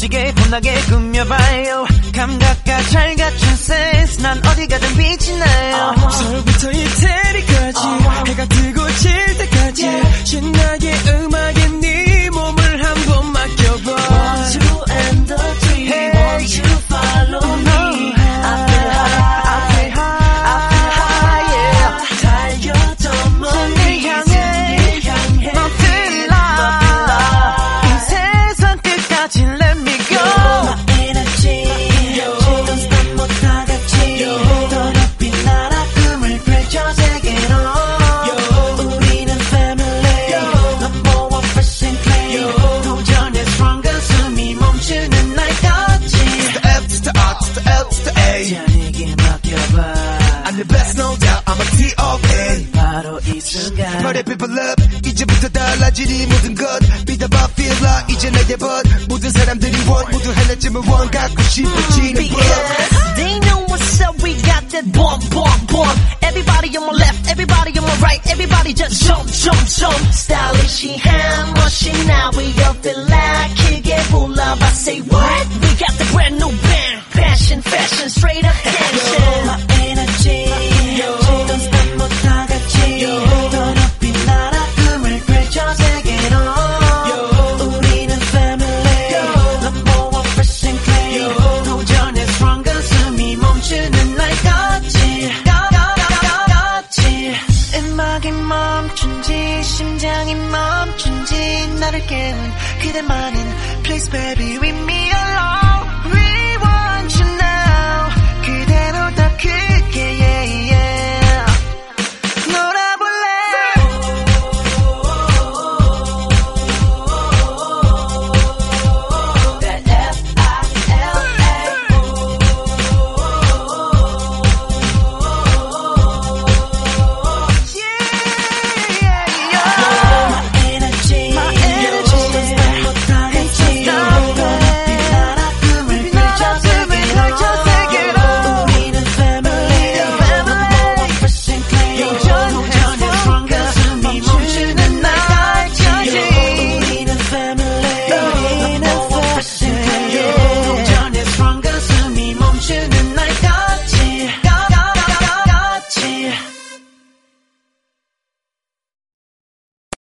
멋지게 빛나게 꾸며봐요. 감각과 잘 갖춘 센스 난 어디 가든 빛이 나요. 서울부터 이태리까지 해가 뜨고 질 때까지 신나게 음악에 네 몸을 한번 맡겨봐. 1, 2 and the 3 Hey. Won't you follow me? I feel high, I feel high, yeah. 달려 더 멀리 늘 향해 멋들라 이 세상 끝까지 let me go. My energy 지금 stop 못 다같이 더 높이 날아 꿈을 펼쳐 세계로 우리는 family number one fresh and clean 도전의 strong 숨이 멈추는 날까지 The F to the R to the L to the A. 자에게 맡겨봐 I'm the best, no doubt. I'm a T.O.N. 바로 이 순간 Party people up. 이제부터 달라질 이 모든 것. Beat feel like 이제 내게 벗. 모든 사람들이 원 모두 하나쯤은 원 갖고 싶어지는 법. They know what's up, we got that bomb, bomb, bomb. Everybody on my left, everybody on my right, everybody just jump, jump, jump. Stylish한 멋이 나 we all feel like 크게 불러봐. Say what? We got the brand new band. Passion, fashion, straight up dancing. My energy 지금 stop 못 다같이 더 높이 날아 꿈을 펼쳐 세계로 우리는 family number one fresh and clean 도전의 strong 숨이 멈추는 날까지 음악이 멈춘지 심장이 멈춘지 나를 깨운 그대만은 Please baby with me